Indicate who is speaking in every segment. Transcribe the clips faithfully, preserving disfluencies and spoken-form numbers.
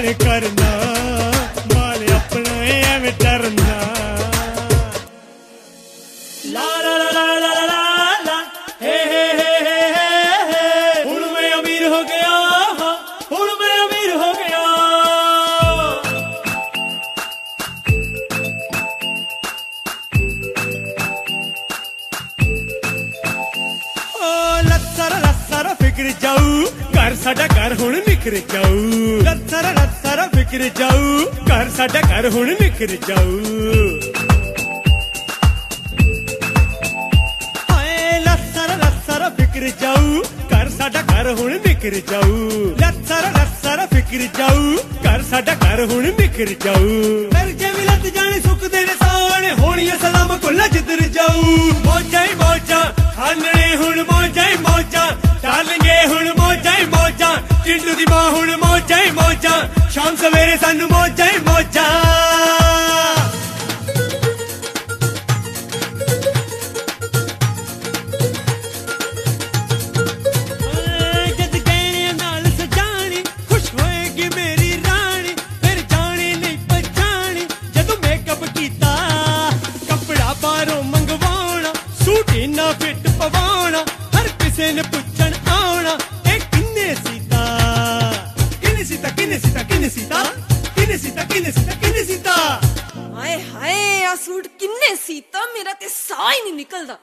Speaker 1: मन करना माल अपना एवें डरना ला ला ला ला ला ला ला हे हे हे हे हे हुण मैं अमीर हो गया हुण मैं अमीर हो गया लत्सर लत्सर फिक्र जाऊ घर साडा घर हुण निखर जाऊ लत्सर लत्सर फिक्र जाऊ घर साडा घर हुण निखर जाऊ हाय लत्सर लत्सर फिक्र जाऊ घर साडा घर हुण निखर जाऊ लत्सर लत्सर फिक्र जाऊ घर साडा घर हुण निखर जाऊ फिर जे भी लत जाने सुख देने साने होणियां सलाम कुल्ला जिधर जाऊ मौजा ही मौजा खाने हुण मौजा ही मौजा डालेंगे हुण मौजा ही मौजा चिंटू दी मां हुण मौजा ही मौजा शाम सवेरे सानू मौजा ही मौजा जद गहने नाल सजानी खुश होएगी मेरी रानी फिर जाने नहीं पहचानी जदों मेकअप कीता कपड़ा बाहरों मंगवाना सूट इन्ना फिट पवाना हर किसे ने पुछण आना ए किन्ने सीता किन्ने सीता किन्ने सीता किन्ने सीता किन्ने सीता किन्ने सीता किन्ने सीता
Speaker 2: हाय हाय आ सूट किन्ने सीता मेरा ते साह ही नहीं निकलदा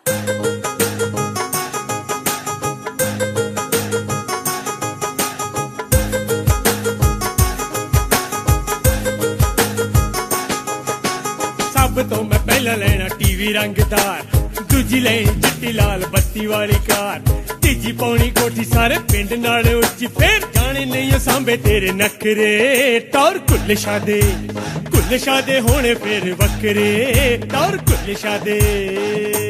Speaker 1: सब तो मैं पहला लेना टीवी रंगदार दूजी लेनी चिट्टी लाल बत्ती वाली कार तीजी पौनी कोठी सारे पिंड नाल उच्ची फिर जाने नहीं सांबे तेरे नखरे टौर कुल शादे कुल शादे होने फिर वक्रे टौर कुल शादे